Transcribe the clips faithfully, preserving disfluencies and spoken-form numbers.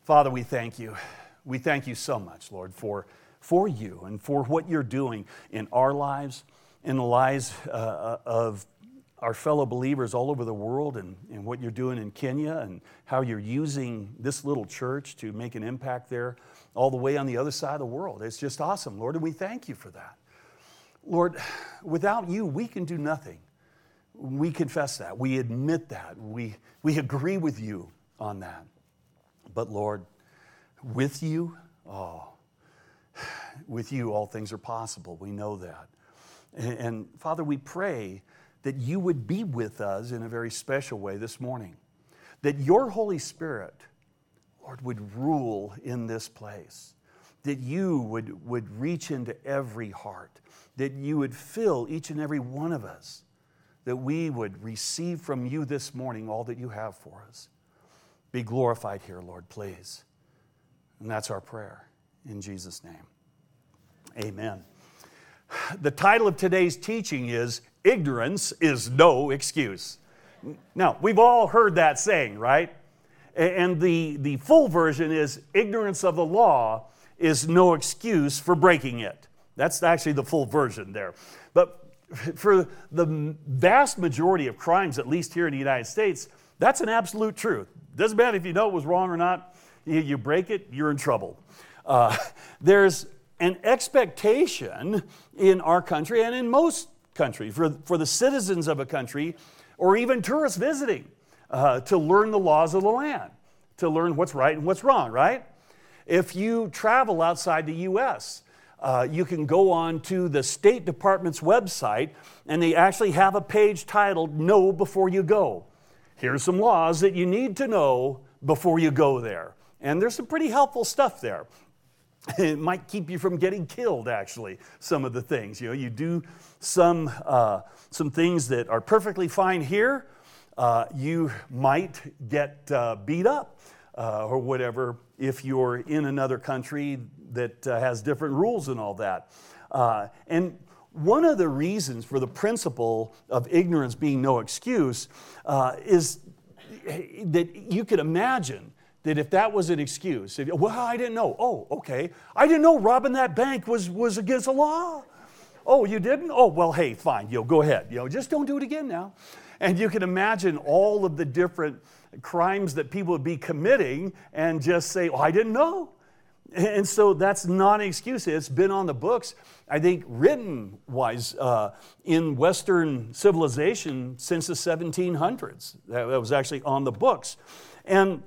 Father, we thank you. We thank you so much, Lord, for, for you and for what you're doing in our lives, in the lives uh, of our fellow believers all over the world, and, and what you're doing in Kenya, and how you're using this little church to make an impact there all the way on the other side of the world. It's just awesome, Lord, and we thank you for that. Lord, without you, we can do nothing. We confess that. We admit that. We, we agree with you on that. But Lord, with you, oh, with you all things are possible. We know that. And, and Father, we pray that you would be with us in a very special way this morning. That your Holy Spirit, Lord, would rule in this place. That you would, would reach into every heart. That you would fill each and every one of us. That we would receive from you this morning all that you have for us. Be glorified here, Lord, please. And that's our prayer in Jesus' name. Amen. The title of today's teaching is Ignorance is No Excuse. Now, we've all heard that saying, right? And the, the full version is ignorance of the law is no excuse for breaking it. That's actually the full version there. But for the vast majority of crimes, at least here in the United States, that's an absolute truth. Doesn't matter if you know it was wrong or not. You, you break it, you're in trouble. Uh, there's an expectation in our country and in most countries for, for the citizens of a country, or even tourists visiting, uh, to learn the laws of the land, to learn what's right and what's wrong, right? If you travel outside the U S, uh, you can go on to the State Department's website, and they actually have a page titled Know Before You Go. Here's some laws that you need to know before you go there. And there's some pretty helpful stuff there. It might keep you from getting killed, actually, some of the things. You know, you do some, uh, some things that are perfectly fine here, uh, you might get uh, beat up uh, or whatever if you're in another country that uh, has different rules and all that. Uh, and one of the reasons for the principle of ignorance being no excuse uh, is that you could imagine that if that was an excuse, if, well, I didn't know. Oh, okay. I didn't know robbing that bank was, was against the law. Oh, you didn't? Oh, well, hey, fine. You know, go ahead. You know, just don't do it again now. And you can imagine all of the different crimes that people would be committing and just say, oh, I didn't know. And so that's not an excuse. It's been on the books, I think, written-wise uh, in Western civilization since the seventeen hundreds. That was actually on the books. And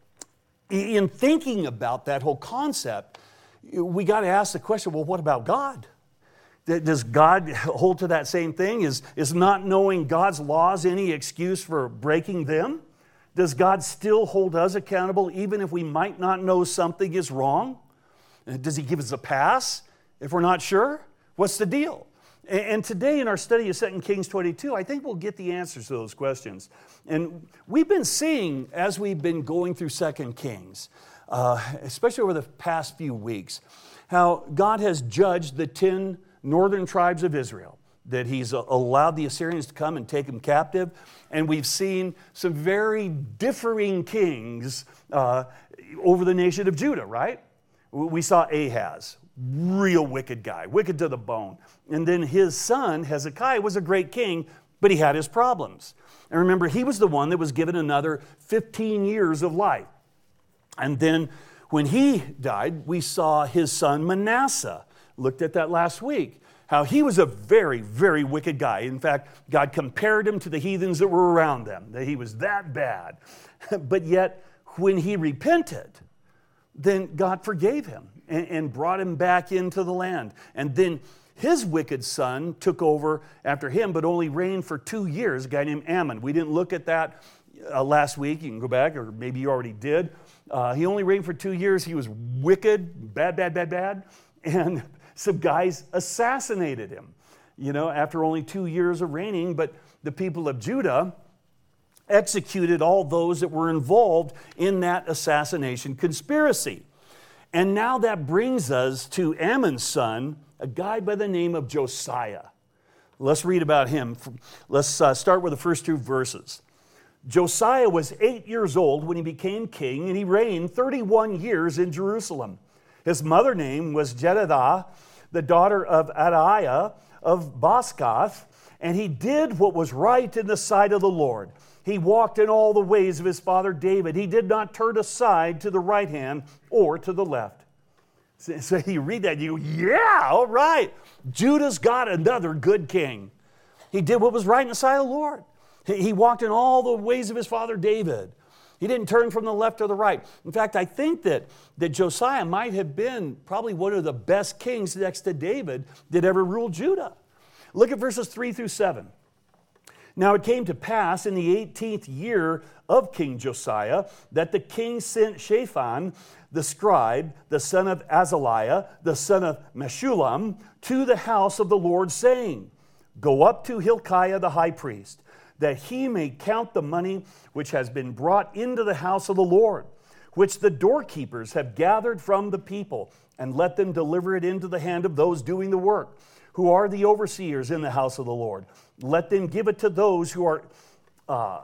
in thinking about that whole concept, we got to ask the question, well, what about God? Does God hold to that same thing? Is, is not knowing God's laws any excuse for breaking them? Does God still hold us accountable even if we might not know something is wrong? Does He give us a pass if we're not sure? What's the deal? And today in our study of Second Kings twenty-two, I think we'll get the answers to those questions. And we've been seeing, as we've been going through Second Kings, uh, especially over the past few weeks, how God has judged the ten northern tribes of Israel, that He's allowed the Assyrians to come and take them captive. And we've seen some very differing kings uh, over the nation of Judah, right? We saw Ahaz, real wicked guy, wicked to the bone. And then his son, Hezekiah, was a great king, but he had his problems. And remember, he was the one that was given another fifteen years of life. And then when he died, we saw his son Manasseh. Looked at that last week. How he was a very, very wicked guy. In fact, God compared him to the heathens that were around them, that he was that bad. But yet, when he repented, then God forgave him and, and brought him back into the land. And then his wicked son took over after him, but only reigned for two years, a guy named Ammon. We didn't look at that uh, last week. You can go back, or maybe you already did. Uh, he only reigned for two years. He was wicked, bad, bad, bad, bad. And some guys assassinated him, you know, after only two years of reigning. But the people of Judah executed all those that were involved in that assassination conspiracy. And now that brings us to Ammon's son, a guy by the name of Josiah. Let's read about him. Let's uh, start with the first two verses. Josiah was eight years old when he became king, and he reigned thirty-one years in Jerusalem. His mother name was Jedidah, the daughter of Adaiah of Boscath, and he did what was right in the sight of the Lord. He walked in all the ways of his father David. He did not turn aside to the right hand or to the left. So you read that and you go, yeah, all right. Judah's got another good king. He did what was right in the sight of the Lord. He walked in all the ways of his father David. He didn't turn from the left or the right. In fact, I think that, that Josiah might have been probably one of the best kings next to David that ever ruled Judah. Look at verses three through seven. Now it came to pass in the eighteenth year of King Josiah that the king sent Shaphan, the scribe, the son of Azaliah, the son of Meshullam, to the house of the Lord, saying, Go up to Hilkiah the high priest, that he may count the money which has been brought into the house of the Lord, which the doorkeepers have gathered from the people, and let them deliver it into the hand of those doing the work, who are the overseers in the house of the Lord. Let them give it to those who are, uh,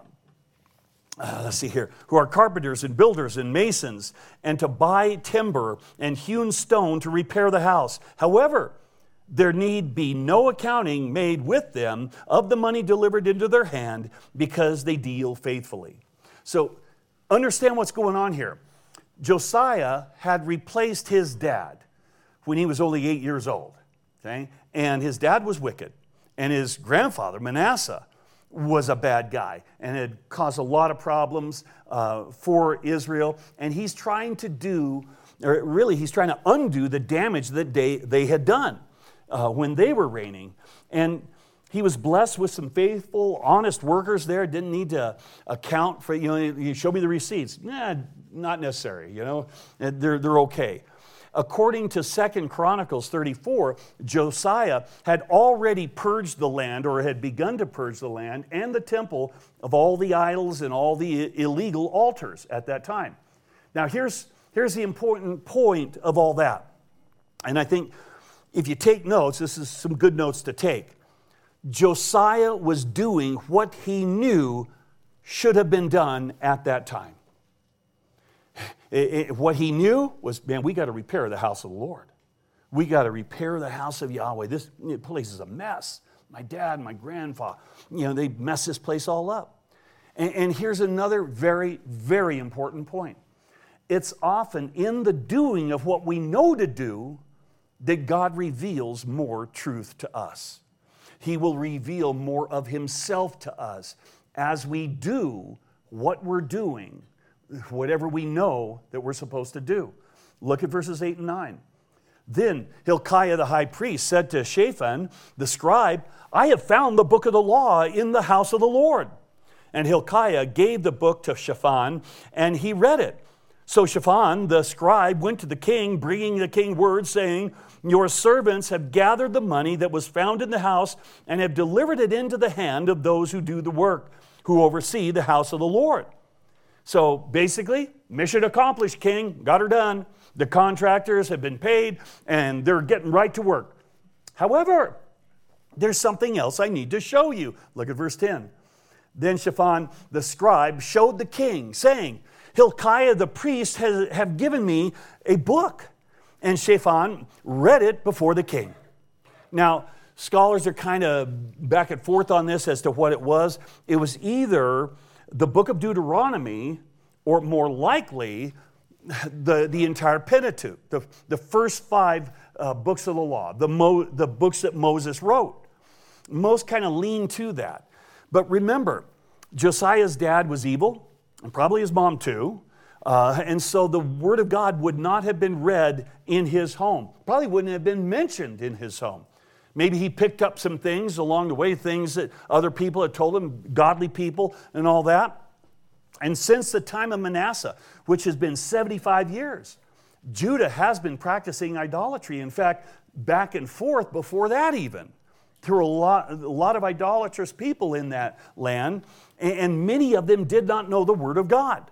uh, let's see here, who are carpenters and builders and masons, and to buy timber and hewn stone to repair the house. However, there need be no accounting made with them of the money delivered into their hand, because they deal faithfully. So understand what's going on here. Josiah had replaced his dad when he was only eight years old. Okay? And his dad was wicked. And his grandfather, Manasseh, was a bad guy and had caused a lot of problems uh, for Israel. And he's trying to do, or really he's trying to undo the damage that they, they had done uh, when they were reigning. And he was blessed with some faithful, honest workers there. Didn't need to account for, you know, you show me the receipts. Nah, not necessary, you know. They're, they're okay. According to Second Chronicles thirty-four, Josiah had already purged the land, or had begun to purge the land and the temple of all the idols and all the illegal altars at that time. Now here's, here's the important point of all that. And I think if you take notes, this is some good notes to take. Josiah was doing what he knew should have been done at that time. It, it, what he knew was, man, we got to repair the house of the Lord. We got to repair the house of Yahweh. This place is a mess. My dad, my grandfather, you know, they messed this place all up. And, and here's another very, very important point. It's often in the doing of what we know to do that God reveals more truth to us. He will reveal more of himself to us as we do what we're doing, whatever we know that we're supposed to do. Look at verses eight and nine. Then Hilkiah the high priest said to Shaphan the scribe, I have found the book of the law in the house of the Lord. And Hilkiah gave the book to Shaphan, and he read it. So Shaphan the scribe went to the king, bringing the king word, saying, Your servants have gathered the money that was found in the house, and have delivered it into the hand of those who do the work, who oversee the house of the Lord. So basically, mission accomplished, king. Got her done. The contractors have been paid, and they're getting right to work. However, there's something else I need to show you. Look at verse ten. Then Shaphan the scribe showed the king, saying, Hilkiah the priest has have given me a book. And Shaphan read it before the king. Now, scholars are kind of back and forth on this as to what it was. It was either the book of Deuteronomy, or more likely, the, the entire Pentateuch, the, the first five uh, books of the law, the, Mo, the books that Moses wrote. Most kind of lean to that. But remember, Josiah's dad was evil, and probably his mom too, uh, and so the Word of God would not have been read in his home. Probably wouldn't have been mentioned in his home. Maybe he picked up some things along the way, things that other people had told him, godly people and all that. And since the time of Manasseh, which has been seventy-five years, Judah has been practicing idolatry. In fact, back and forth before that even. There were a lot, a lot of idolatrous people in that land, and many of them did not know the Word of God.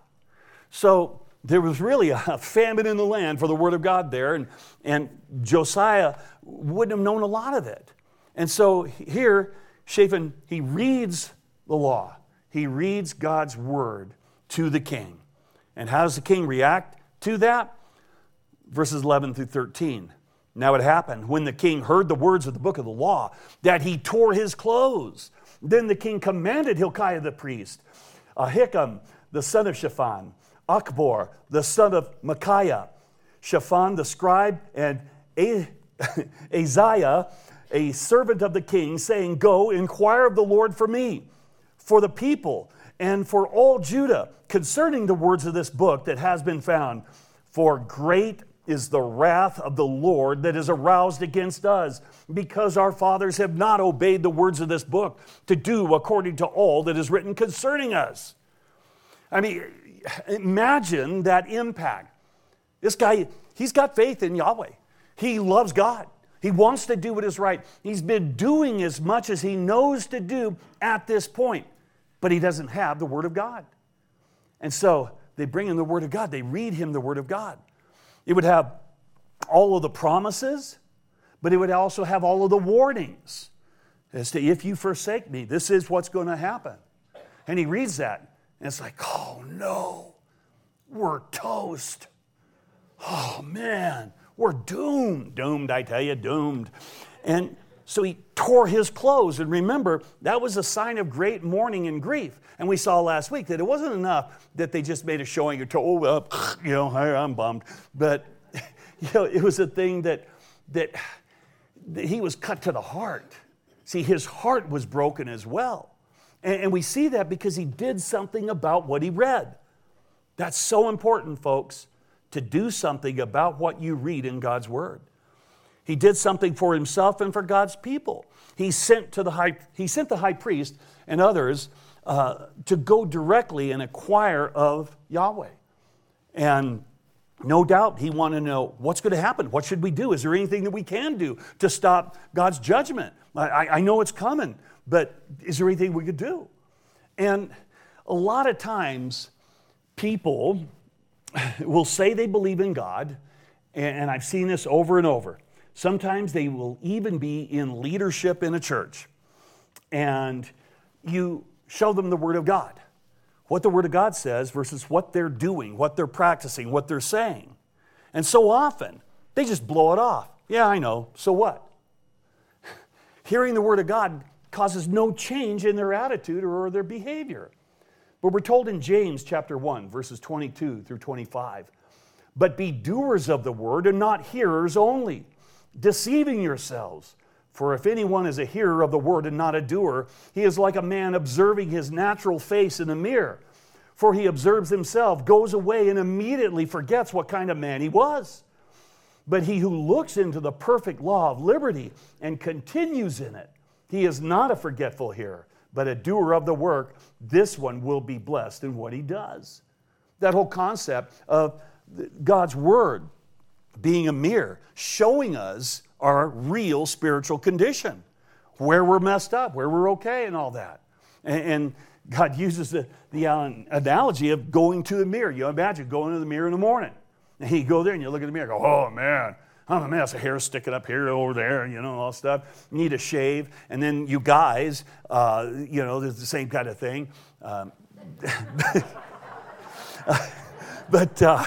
So there was really a famine in the land for the Word of God there, and, and Josiah wouldn't have known a lot of it. And so here, Shaphan, he reads the law. he reads God's word to the king. And how does the king react to that? Verses eleven through thirteen. Now it happened, when the king heard the words of the book of the law, that he tore his clothes. Then the king commanded Hilkiah the priest, Ahikam the son of Shaphan, Achbor the son of Micaiah, Shaphan the scribe, and Azariah, a servant of the king, saying, Go, inquire of the Lord for me, for the people, and for all Judah, concerning the words of this book that has been found. For great is the wrath of the Lord that is aroused against us, because our fathers have not obeyed the words of this book to do according to all that is written concerning us. I mean, imagine that impact. This guy, he's got faith in Yahweh. He loves God. He wants to do what is right. He's been doing as much as he knows to do at this point, but he doesn't have the Word of God. And so they bring him the Word of God. They read him the Word of God. It would have all of the promises, but it would also have all of the warnings as to, if you forsake me, this is what's going to happen. And he reads that, and it's like, oh no, we're toast. Oh man, we're doomed. Doomed, I tell you, doomed. And so he tore his clothes. And remember, that was a sign of great mourning and grief. And we saw last week that it wasn't enough that they just made a showing of, oh, uh, you know, I'm bummed. But, you know, it was a thing that, that, that he was cut to the heart. See, his heart was broken as well. And, and we see that because he did something about what he read. That's so important, folks, to do something about what you read in God's Word. He did something for himself and for God's people. He sent to the high, he sent the high priest and others uh, to go directly and inquire of Yahweh. And no doubt he wanted to know, what's going to happen? What should we do? Is there anything that we can do to stop God's judgment? I, I know it's coming, but is there anything we could do? And a lot of times people will say they believe in God, and I've seen this over and over. Sometimes they will even be in leadership in a church, and you show them the Word of God, what the Word of God says versus what they're doing, what they're practicing, what they're saying. And so often, they just blow it off. Yeah, I know, so what? Hearing the Word of God causes no change in their attitude or their behavior. But we're told in James chapter one, verses twenty-two through twenty-five, but be doers of the Word and not hearers only, deceiving yourselves. For if anyone is a hearer of the word and not a doer, he is like a man observing his natural face in a mirror. For he observes himself, goes away, and immediately forgets what kind of man he was. But he who looks into the perfect law of liberty and continues in it, he is not a forgetful hearer, but a doer of the work. This one will be blessed in what he does. That whole concept of God's word being a mirror, showing us our real spiritual condition, where we're messed up, where we're okay, and all that. And, and God uses the, the analogy of going to the mirror. You imagine going to the mirror in the morning, and you go there and you look in the mirror and go, oh man, I'm a mess. The hair's sticking up here, over there, you know, all stuff. You need a shave. And then you guys, uh, you know, there's the same kind of thing. Um, but... Uh,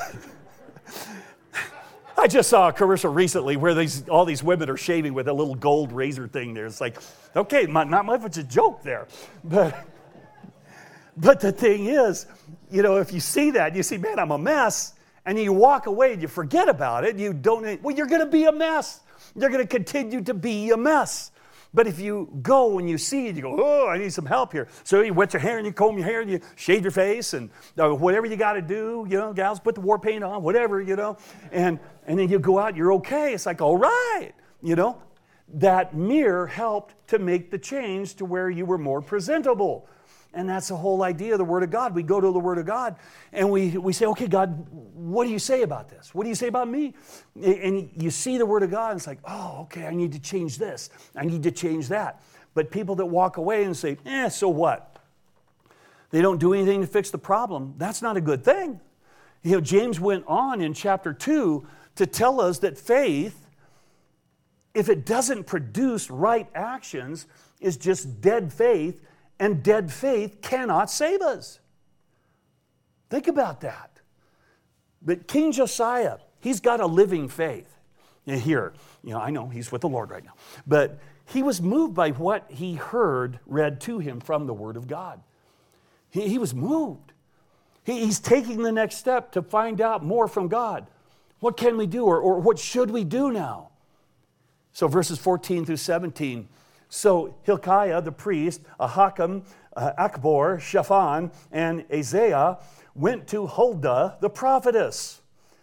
I just saw a commercial recently where these, all these women are shaving with a little gold razor thing there. It's like, okay, not much of a joke there. But, but the thing is, you know, if you see that, you see, man, I'm a mess, and you walk away and you forget about it, you don't, well, you're going to be a mess. You're going to continue to be a mess. But if you go and you see it, you go, oh, I need some help here. So you wet your hair and you comb your hair and you shave your face and uh, whatever you got to do, you know, gals, put the war paint on, whatever, you know. And, and then you go out, you're okay. It's like, all right, you know. That mirror helped to make the change to where you were more presentable. And that's the whole idea of the Word of God. We go to the Word of God and we, we say, okay, God, what do you say about this? What do you say about me? And you see the Word of God and it's like, oh, okay, I need to change this. I need to change that. But people that walk away and say, eh, so what? They don't do anything to fix the problem. That's not a good thing. You know, James went on in chapter two to tell us that faith, if it doesn't produce right actions, is just dead faith, and dead faith cannot save us. Think about that. But King Josiah, he's got a living faith. And here, you know, I know he's with the Lord right now. But he was moved by what he heard read to him from the Word of God. He, he was moved. He, he's taking the next step to find out more from God. What can we do, or, or what should we do now? So verses fourteen through seventeen. So Hilkiah the priest, Ahikam, uh, Achbor, Shaphan, and Isaiah went to Huldah the prophetess,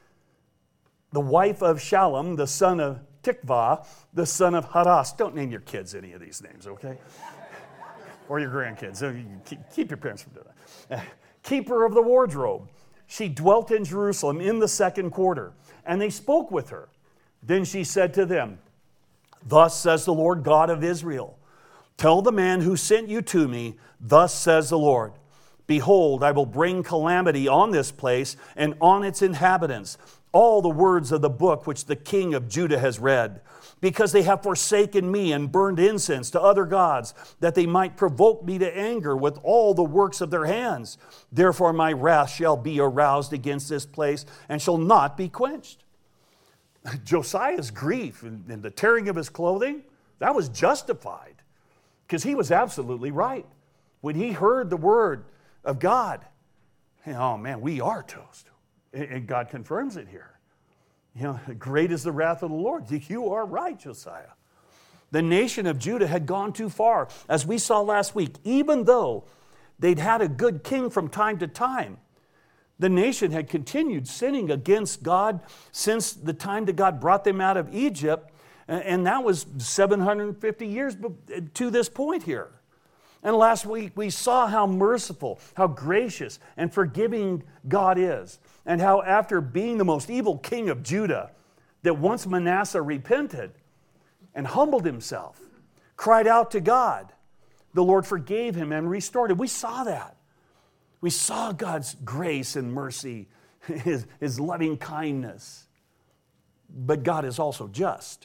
the wife of Shallum, the son of Tikvah, the son of Haras. Don't name your kids any of these names, okay? Or your grandkids. So you keep your parents from doing that. Keeper of the wardrobe. She dwelt in Jerusalem in the second quarter, and they spoke with her. Then she said to them, "Thus says the Lord God of Israel, tell the man who sent you to me, thus says the Lord, behold, I will bring calamity on this place and on its inhabitants, all the words of the book which the king of Judah has read, because they have forsaken me and burned incense to other gods, that they might provoke me to anger with all the works of their hands. Therefore my wrath shall be aroused against this place and shall not be quenched." Josiah's grief and the tearing of his clothing, that was justified, because he was absolutely right. When he heard the word of God, oh man, we are toast. And God confirms it here. You know, great is the wrath of the Lord. You are right, Josiah. The nation of Judah had gone too far, as we saw last week. Even though they'd had a good king from time to time, the nation had continued sinning against God since the time that God brought them out of Egypt, and that was seven hundred fifty years to this point here. And last week we saw how merciful, how gracious and forgiving God is, and how after being the most evil king of Judah, that once Manasseh repented and humbled himself, cried out to God, the Lord forgave him and restored him. We saw that. We saw God's grace and mercy, his, his loving kindness. But God is also just.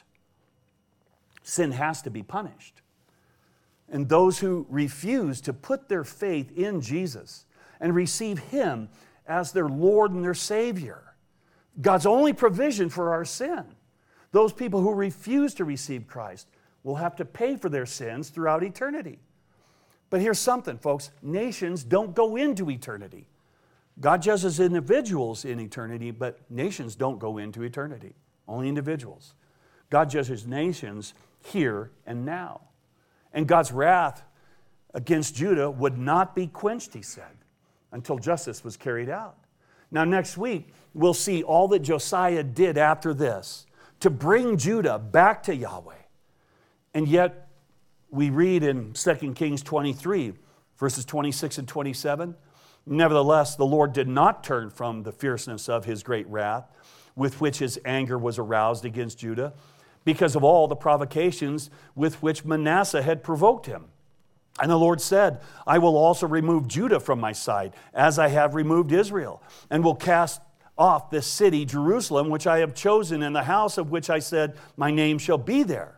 Sin has to be punished. And those who refuse to put their faith in Jesus and receive Him as their Lord and their Savior, God's only provision for our sin, those people who refuse to receive Christ will have to pay for their sins throughout eternity. But here's something, folks. Nations don't go into eternity. God judges individuals in eternity, but nations don't go into eternity. Only individuals. God judges nations here and now. And God's wrath against Judah would not be quenched, he said, until justice was carried out. Now, next week, we'll see all that Josiah did after this to bring Judah back to Yahweh. And yet, we read in Second Kings twenty-three, verses twenty-six and twenty-seven, "Nevertheless, the Lord did not turn from the fierceness of His great wrath, with which His anger was aroused against Judah, because of all the provocations with which Manasseh had provoked him. And the Lord said, I will also remove Judah from my sight, as I have removed Israel, and will cast off this city, Jerusalem, which I have chosen, and the house of which I said, my name shall be there."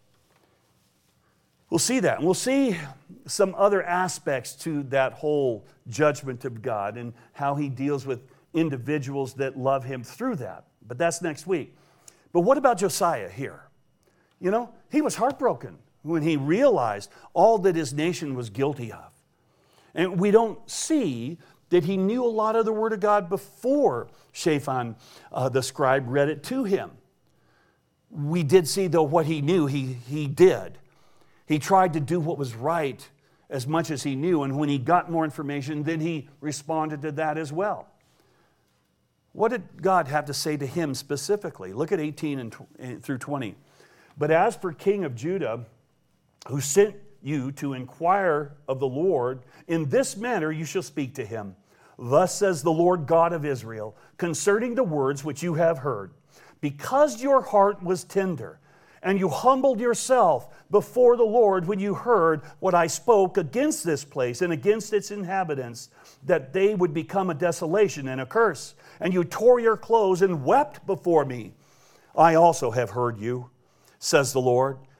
We'll see that. And we'll see some other aspects to that whole judgment of God and how He deals with individuals that love Him through that. But that's next week. But what about Josiah here? You know, he was heartbroken when he realized all that his nation was guilty of. And we don't see that he knew a lot of the Word of God before Shaphan, uh, the scribe, read it to him. We did see, though, what he knew, he, he did. He tried to do what was right as much as he knew, and when he got more information, then he responded to that as well. What did God have to say to him specifically? Look at eighteen and through twenty. "But as for King of Judah, who sent you to inquire of the Lord, in this manner you shall speak to him. Thus says the Lord God of Israel, concerning the words which you have heard. Because your heart was tender, and you humbled yourself before the Lord when you heard what I spoke against this place and against its inhabitants, that they would become a desolation and a curse. And you tore your clothes and wept before me. I also have heard you, says the Lord.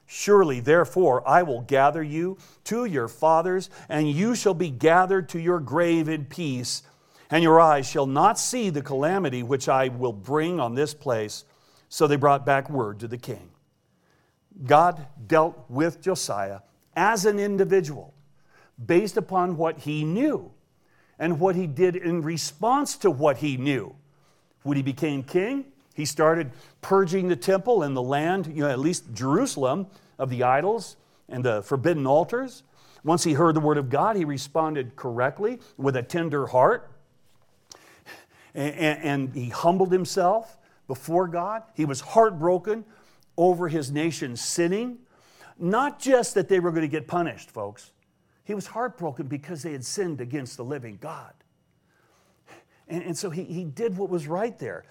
Surely, therefore, I will gather you to your fathers, and you shall be gathered to your grave in peace, and your eyes shall not see the calamity which I will bring on this place. So they brought back word to the king. God dealt with Josiah as an individual based upon what he knew and what he did in response to what he knew. When he became king, he started purging the temple and the land, you know, at least Jerusalem, of the idols and the forbidden altars. Once he heard the word of God, he responded correctly with a tender heart. And, and he humbled himself before God. He was heartbroken over his nation sinning. Not just that they were going to get punished, folks. He was heartbroken because they had sinned against the living God. And, and so he, he did what was right there.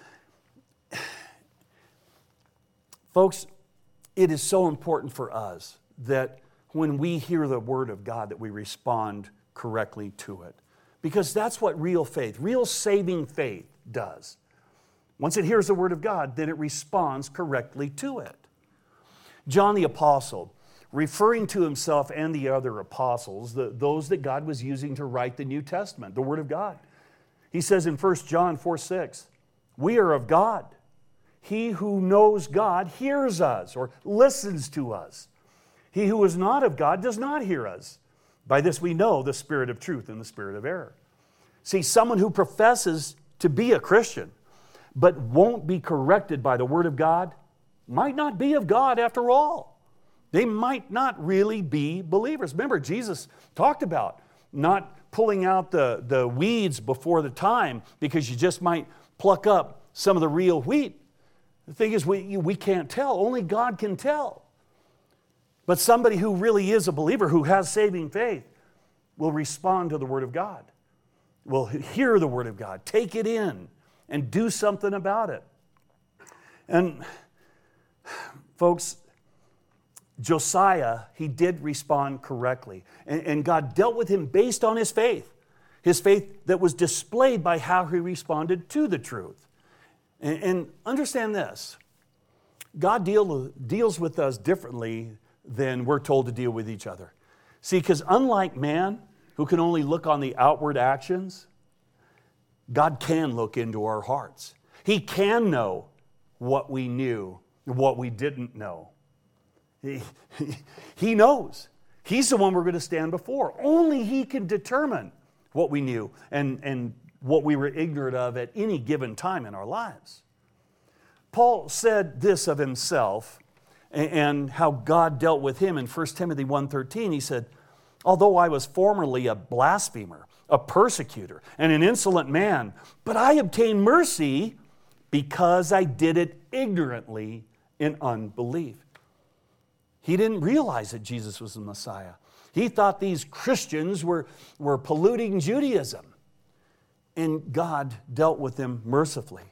Folks, it is so important for us that when we hear the word of God that we respond correctly to it. Because that's what real faith, real saving faith does. Once it hears the word of God, then it responds correctly to it. John the Apostle, referring to himself and the other apostles, the, those that God was using to write the New Testament, the word of God. He says in First John four six, we are of God. He who knows God hears us or listens to us. He who is not of God does not hear us. By this we know the spirit of truth and the spirit of error. See, someone who professes to be a Christian but won't be corrected by the word of God might not be of God after all. They might not really be believers. Remember, Jesus talked about not pulling out the, the weeds before the time because you just might pluck up some of the real wheat. The thing is, we, we can't tell. Only God can tell. But somebody who really is a believer, who has saving faith, will respond to the Word of God, will hear the Word of God, take it in, and do something about it. And folks, Josiah, he did respond correctly. And, and God dealt with him based on his faith. His faith that was displayed by how he responded to the truth. And, and understand this. God deal, deals with us differently than we're told to deal with each other. See, because unlike man, who can only look on the outward actions, God can look into our hearts. He can know what we knew and what we didn't know. He, he knows. He's the one we're going to stand before. Only He can determine what we knew and, and what we were ignorant of at any given time in our lives. Paul said this of himself and how God dealt with him in First Timothy one thirteen. He said, although I was formerly a blasphemer, a persecutor, and an insolent man, but I obtained mercy because I did it ignorantly in unbelief. He didn't realize that Jesus was the Messiah. He thought these Christians were, were polluting Judaism. And God dealt with them mercifully.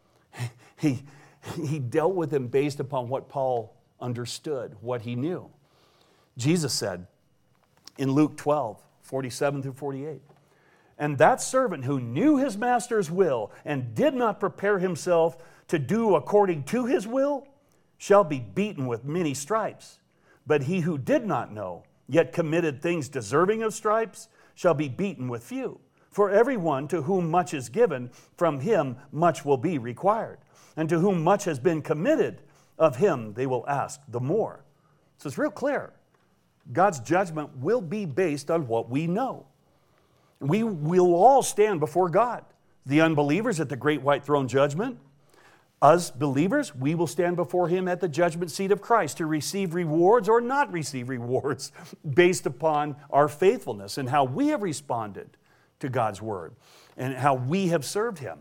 He, he dealt with them based upon what Paul understood, what he knew. Jesus said in Luke twelve, forty-seven through forty-eight, and that servant who knew his master's will and did not prepare himself to do according to his will shall be beaten with many stripes. But he who did not know, yet committed things deserving of stripes, shall be beaten with few. For everyone to whom much is given, from him much will be required. And to whom much has been committed, of him they will ask the more. So it's real clear. God's judgment will be based on what we know. We will all stand before God. The unbelievers at the great white throne judgment. Us believers, we will stand before Him at the judgment seat of Christ to receive rewards or not receive rewards based upon our faithfulness and how we have responded to God's Word and how we have served Him.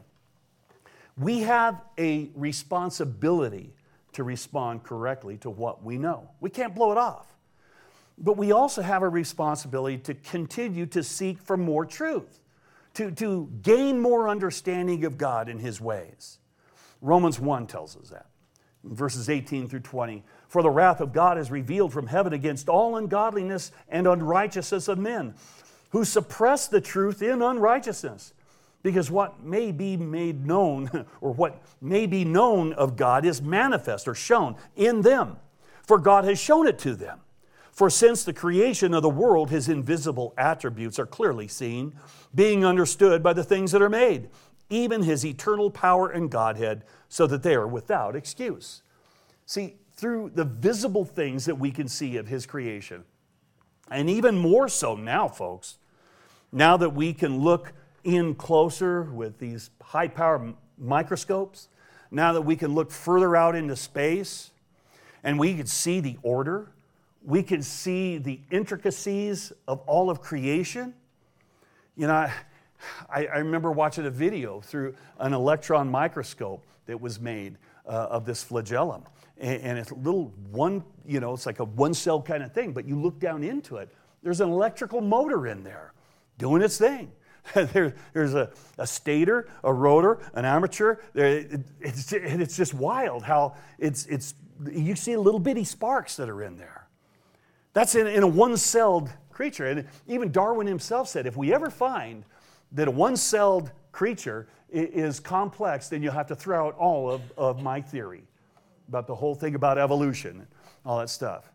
We have a responsibility to respond correctly to what we know. We can't blow it off. But we also have a responsibility to continue to seek for more truth, to, to gain more understanding of God and His ways. Romans one tells us that, verses eighteen through twenty. For the wrath of God is revealed from heaven against all ungodliness and unrighteousness of men, who suppress the truth in unrighteousness. Because what may be made known, or what may be known of God is manifest or shown in them, for God has shown it to them. For since the creation of the world, his invisible attributes are clearly seen, being understood by the things that are made, even his eternal power and Godhead, so that they are without excuse. See, through the visible things that we can see of his creation, and even more so now, folks, now that we can look in closer with these high-power microscopes, now that we can look further out into space, and we can see the order, we can see the intricacies of all of creation. You know, I, I remember watching a video through an electron microscope that was made uh, of this flagellum. And, and it's a little one, you know, it's like a one-cell kind of thing, but you look down into it, there's an electrical motor in there doing its thing. there, there's a, a stator, a rotor, an armature. There, it, it's, it's just wild how it's, it's, you see little bitty sparks that are in there. That's in, in a one-celled creature. And even Darwin himself said, if we ever find that a one-celled creature is complex, then you'll have to throw out all of, of my theory about the whole thing about evolution and all that stuff.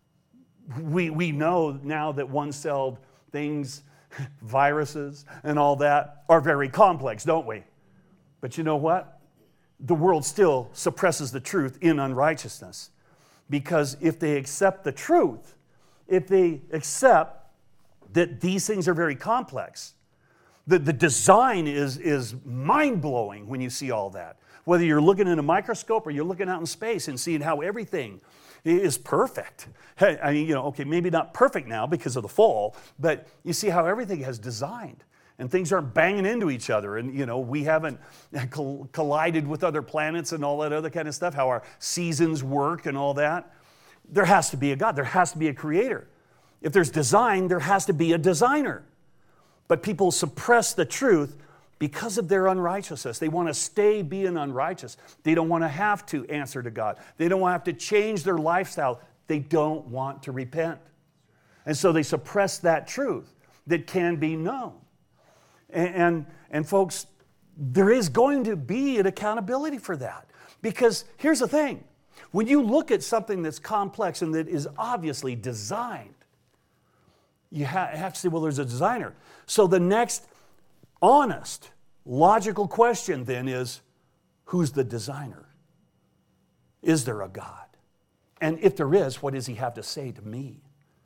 We, we know now that one-celled things, viruses and all that, are very complex, don't we? But you know what? The world still suppresses the truth in unrighteousness. Because if they accept the truth, if they accept that these things are very complex, the, the design is, is mind-blowing when you see all that. Whether you're looking in a microscope or you're looking out in space and seeing how everything is perfect. Hey, I mean, you know, okay, maybe not perfect now because of the fall, but you see how everything has designed. And things aren't banging into each other. And, you know, we haven't collided with other planets and all that other kind of stuff, how our seasons work and all that. There has to be a God. There has to be a creator. If there's design, there has to be a designer. But people suppress the truth because of their unrighteousness. They want to stay being unrighteous. They don't want to have to answer to God. They don't want to have to change their lifestyle. They don't want to repent. And so they suppress that truth that can be known. And, and, and folks, there is going to be an accountability for that. Because here's the thing. When you look at something that's complex and that is obviously designed, you ha- have to say, well, there's a designer. So the next honest, logical question then is, who's the designer? Is there a God? And if there is, what does he have to say to me?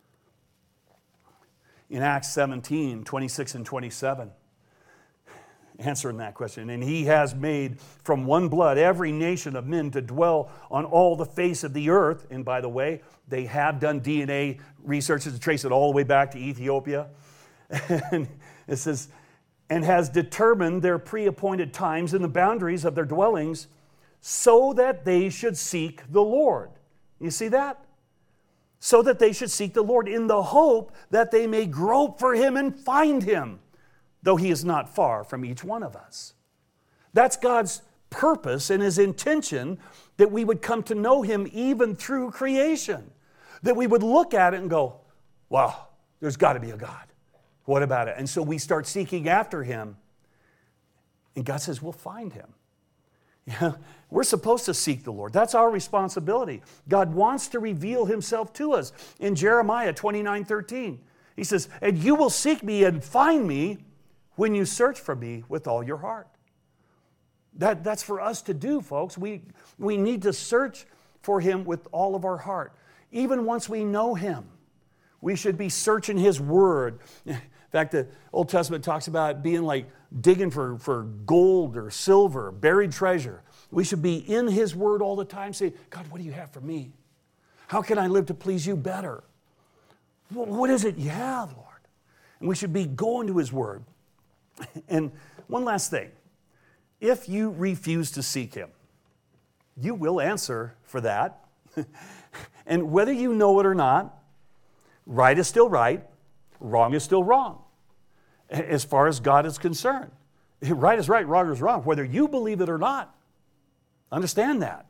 In Acts seventeen, twenty-six and twenty-seven, answering that question, and he has made from one blood every nation of men to dwell on all the face of the earth. And by the way, they have done D N A researches to trace it all the way back to Ethiopia. And it says, and has determined their pre-appointed times and the boundaries of their dwellings so that they should seek the Lord. You see that? So that they should seek the Lord in the hope that they may grope for him and find him, though he is not far from each one of us. That's God's purpose and his intention, that we would come to know him even through creation. That we would look at it and go, wow, there's got to be a God. What about it? And so we start seeking after him. And God says, we'll find him. Yeah, we're supposed to seek the Lord. That's our responsibility. God wants to reveal himself to us. In Jeremiah twenty-nine thirteen, he says, and you will seek me and find me when you search for me with all your heart. That, that's for us to do, folks. We, we need to search for him with all of our heart. Even once we know him, we should be searching his word. In fact, the Old Testament talks about being like digging for, for gold or silver, buried treasure. We should be in his word all the time saying, God, what do you have for me? How can I live to please you better? What is it you have, Lord? And we should be going to his word. And one last thing. If you refuse to seek him, you will answer for that. And whether you know it or not, right is still right, wrong is still wrong, as far as God is concerned. Right is right, wrong is wrong, whether you believe it or not. Understand that.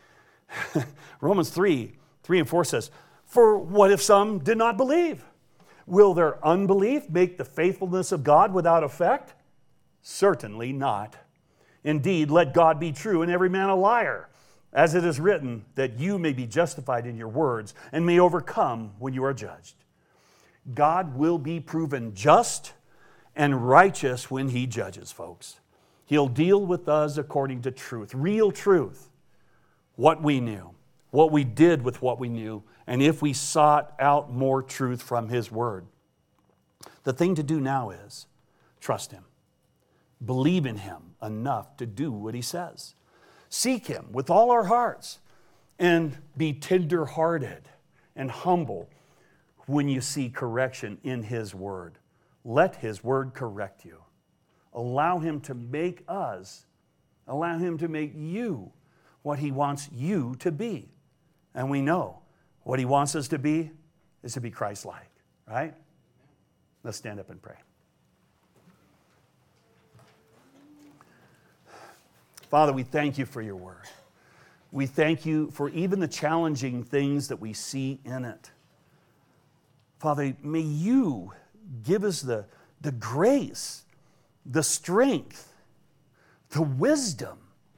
Romans three, three and four says, for what if some did not believe? Will their unbelief make the faithfulness of God without effect? Certainly not. Indeed, let God be true and every man a liar, as it is written, that you may be justified in your words and may overcome when you are judged. God will be proven just and righteous when He judges, folks. He'll deal with us according to truth, real truth, what we knew, what we did with what we knew, and if we sought out more truth from His Word. The thing to do now is trust Him. Believe in Him enough to do what He says. Seek Him with all our hearts and be tender-hearted and humble when you see correction in His Word. Let His Word correct you. Allow Him to make us, allow Him to make you what He wants you to be. And we know what He wants us to be is to be Christ-like, right? Let's stand up and pray. Father, we thank You for Your Word. We thank You for even the challenging things that we see in it. Father, may You give us the, the grace, the strength, the wisdom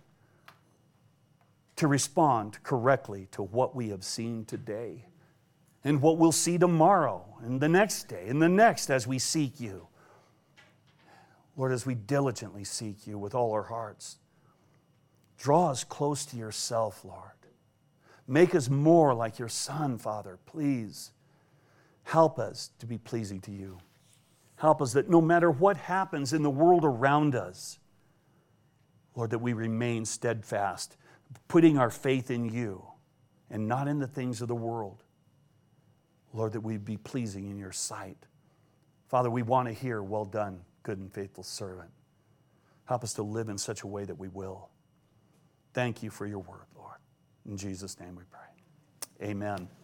to respond correctly to what we have seen today and what we'll see tomorrow and the next day and the next as we seek You. Lord, as we diligently seek You with all our hearts, draw us close to Yourself, Lord. Make us more like Your Son, Father, please. Help us to be pleasing to You. Help us that no matter what happens in the world around us, Lord, that we remain steadfast, putting our faith in You and not in the things of the world. Lord, that we be pleasing in Your sight. Father, we want to hear, well done, good and faithful servant. Help us to live in such a way that we will. Thank You for Your word, Lord. In Jesus' name we pray. Amen.